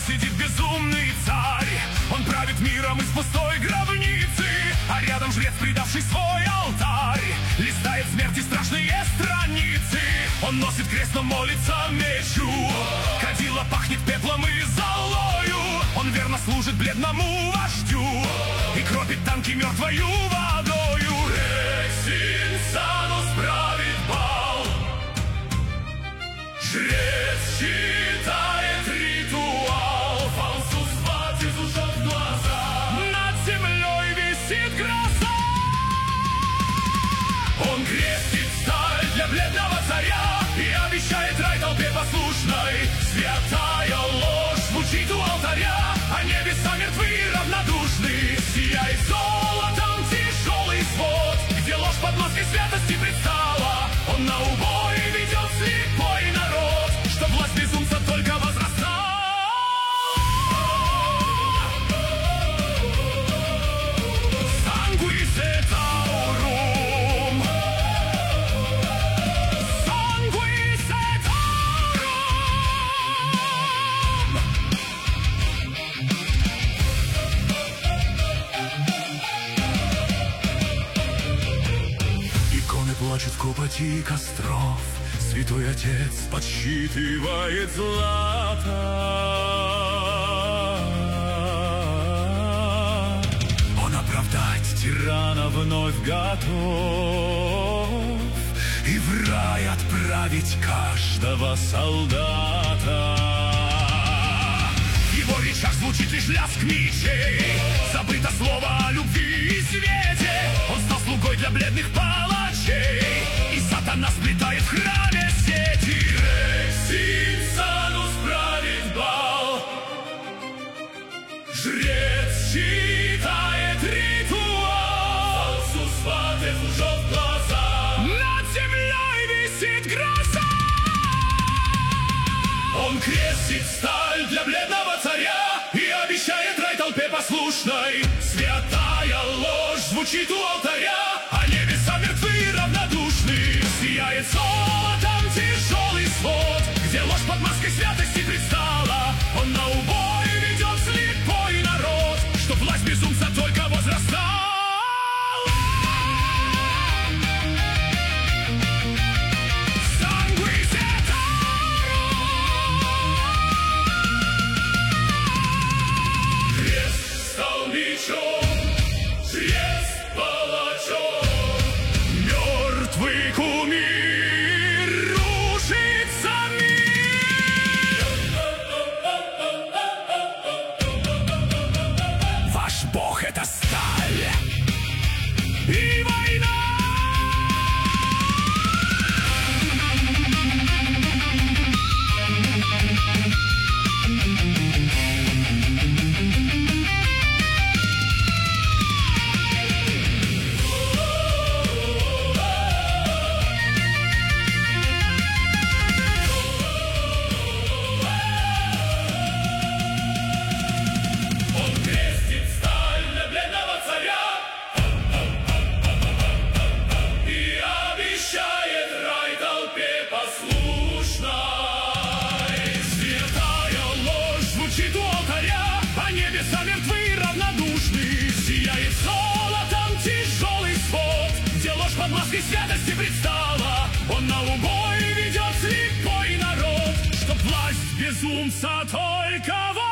сидит безумный царь. Он правит миром из пустой гробницы, а рядом жрец, предавший свой алтарь, листает смерти страшные страницы. Он носит крест, но молится мечу. Кадила пахнет пеплом и золою. Он верно служит бледному вождю и кропит танки мертвою водою. Рексинсанус правит бал. Жрец читает ритуал. Фаустус Ватис ужет глаза. Над землей висит гроза. Он крестит сталь для бледного царя и обещает рай толпе послушной. Святая ложь звучит у алтаря, а небеса мертвы и равнодушны. Сияет золотом тяжелый свод, где ложь под маской святости предстала. Он на убой ведет слепой народ, что власть безумца только возрастала. Sanguis et aurum. Sanguis et aurum. Иконы плачут в копоти костров. Святой Отец подсчитывает злато. Он оправдать тирана вновь готов и в рай отправить каждого солдата. В его речах звучит лишь лязг мечей, забыто слово о любви и свете. Он стал слугой для бледных палачей, и сатана сплетает в храме сети. Рексинсанус правит бал. Жрец читает ритуал. Фаустус Ватис ужет глаза. Над землей висит гроза. Он крестит сталь для бледного царя и обещает рай толпе послушной. Святая ложь звучит у алтаря, а небеса мертвы и равнодушны. Сияет золотом тяжелый свод, где ложь под маской святости предстала. Он на убой ведет слепой народ, что власть безумца только возрастала. Sanguis et aurum. Крест стал мечом, жрец палачом. Мертвый кумир рушится мир. Ваш бог — это сталь и война. Он крестит сталь для бледного царя и обещает рай толпе послушной. Святая ложь звучит у алтаря, а небеса мертвы и равнодушны. Сияет золотом тяжелый свод, где ложь под маской святости предстала. Он на убой ведет слепой народ, чтоб власть безумца только